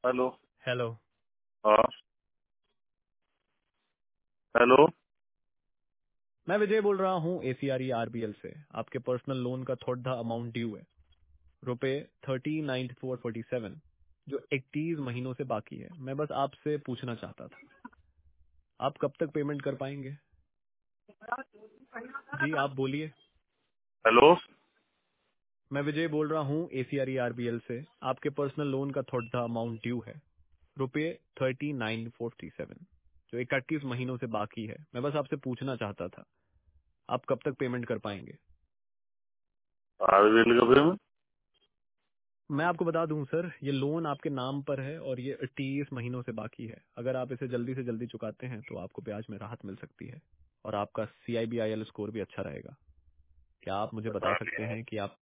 Hello. Hello. हाँ। Hello. मैं विजय बोल रहा हूँ एसीआरई आरबीएल से। आपके पर्सनल लोन का थोड़ा अमाउंट ड्यू है, रुपए 39,447, जो 31 महीनों से बाकी है। मैं बस आपसे पूछना चाहता था, आप कब तक पेमेंट कर पाएंगे? जी आप बोलिए। हेलो। मैं विजय बोल रहा हूँ एसीआरई आरबीएल से। आपके पर्सनल लोन का थोड़ा अमाउंट ड्यू है, रुपये 39,447, जो 31 महीनों से बाकी है। मैं बस आपसे पूछना चाहता था, आप कब तक पेमेंट कर पाएंगे? आरबीएल का पेमेंट। मैं आपको बता दूं सर, ये लोन आपके नाम पर है और ये 30 महीनों से बाकी है। अगर आप इसे जल्दी से जल्दी चुकाते हैं तो आपको ब्याज में राहत मिल सकती है और आपका CIBIL स्कोर भी अच्छा रहेगा। क्या आप मुझे बता सकते हैं कि आप